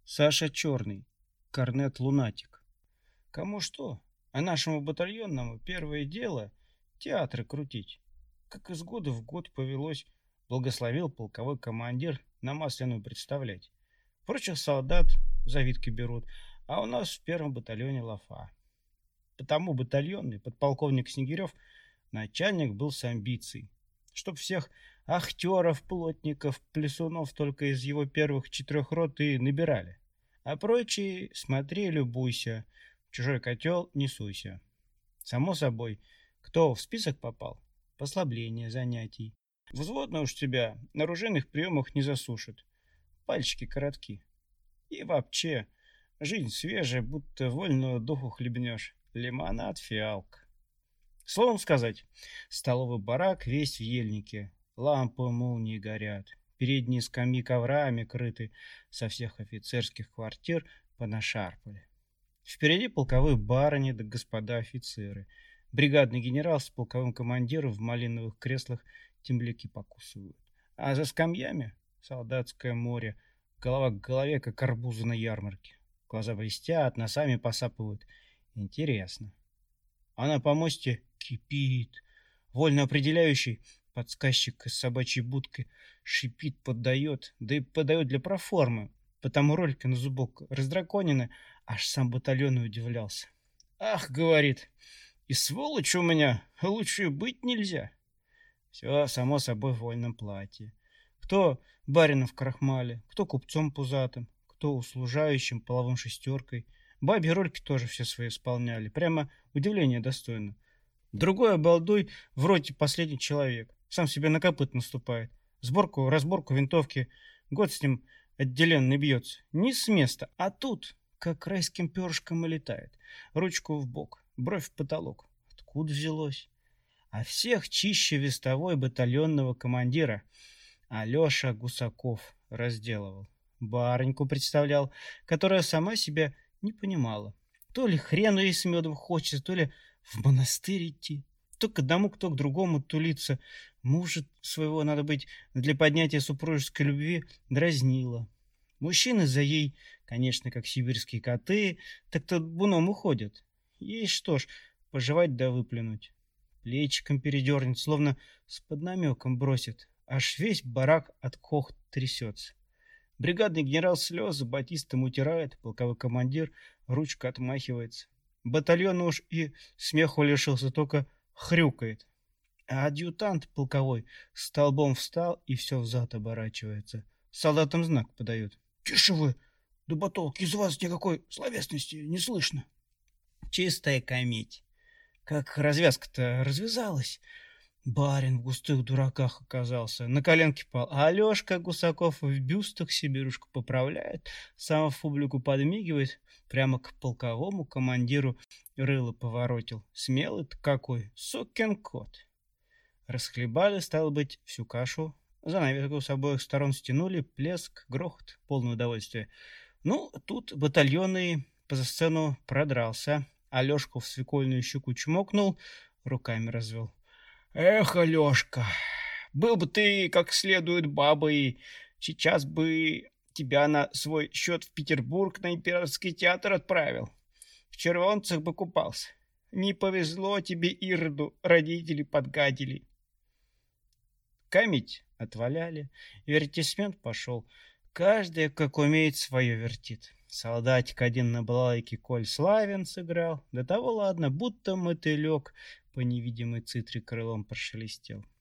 Саша Черный, корнет-лунатик. Кому что, а нашему батальонному первое дело — театры крутить. Как из года в год повелось, благословил полковой командир на Масляную представлять. Прочих солдат завидки берут, а у нас в первом батальоне лафа. Потому батальонный подполковник Снегирев начальник был с амбицией, чтоб всех актеров, плотников, плясунов только из его первых 4 рот и набирали. А прочие смотри, любуйся, в чужой котел не суйся. Само собой, кто в список попал, послабление занятий. Взводно уж тебя на ружейных приемах не засушит. Пальчики коротки. И вообще, жизнь свежая, будто вольного духу хлебнешь. Лимонад, фиалка. Словом сказать, столовый барак весь в ельнике. Лампы молнии горят. Передние скамьи коврами крыты. Со всех офицерских квартир понашарпали. Впереди полковые барыни да господа офицеры. Бригадный генерал с полковым командиром в малиновых креслах темляки покусывают. А за скамьями солдатское море. Голова к голове, как арбузы на ярмарке. Глаза блестят, носами посапывают. Интересно. А на помосте кипит. Вольно определяющий подсказчик из собачьей будки шипит, поддает, да и подает для проформы, потому ролька на зубок раздраконена, аж сам батальон удивлялся. «Ах, — говорит, — и сволочь у меня, лучше быть нельзя». Все, само собой, в вольном платье. Кто барином в крахмале, кто купцом пузатым, кто услужающим половым шестеркой. Бабьи рольки тоже все свои исполняли. Прямо удивление достойно. Другой обалдуй в роте последний человек. Сам себе на копыт наступает. Разборку винтовки. Год с ним отделенный бьется. Не с места, а тут, как райским перышком, и летает. Ручку в бок, бровь в потолок. Откуда взялось? А всех чище вестовой батальонного командира Алеша Гусаков разделывал. Барыньку представлял, которая сама себя не понимала. То ли хрену ей с медом хочется, то ли в монастырь идти. То к одному, кто к другому тулиться. Мужа своего, надо быть, для поднятия супружеской любви дразнила. Мужчины за ей, конечно, как сибирские коты, так-то буном уходят. Ей что ж, пожевать да выплюнуть. Плечиком передернет, словно с поднамеком бросит. Аж весь барак от кох трясется. Бригадный генерал слезы батистом утирает, полковой командир ручка отмахивается. Батальон уж и смеху лишился, только хрюкает. А адъютант полковой столбом встал и все взад оборачивается. Солдатам знак подает. «Тише вы, дуботолк, из вас никакой словесности не слышно». Чистая комедия. Как развязка-то развязалась. Барин в густых дураках оказался, на коленке пал, а Алешка Гусаков в бюстах себе ручку поправляет, сам в публику подмигивает, прямо к полковому командиру рыло поворотил. Смелый-то какой, сукин кот. Расхлебали, стало быть, всю кашу, занавеску с обоих сторон стянули, плеск, грохот, полное удовольствие. Ну, тут батальонный поза сцену продрался, Алешку в свекольную щеку чмокнул, руками развел. «Эх, Алешка, был бы ты как следует бабой, сейчас бы тебя на свой счет в Петербург на Императорский театр отправил. В червонцах бы купался. Не повезло тебе, Ироду, родители подгадили». Камедь отваляли, вертисмент пошел. Каждый, как умеет, свое вертит. Солдатик один на балалайке Коль Славин сыграл. До того ладно, будто мотылек по невидимой цитре крылом прошелестел.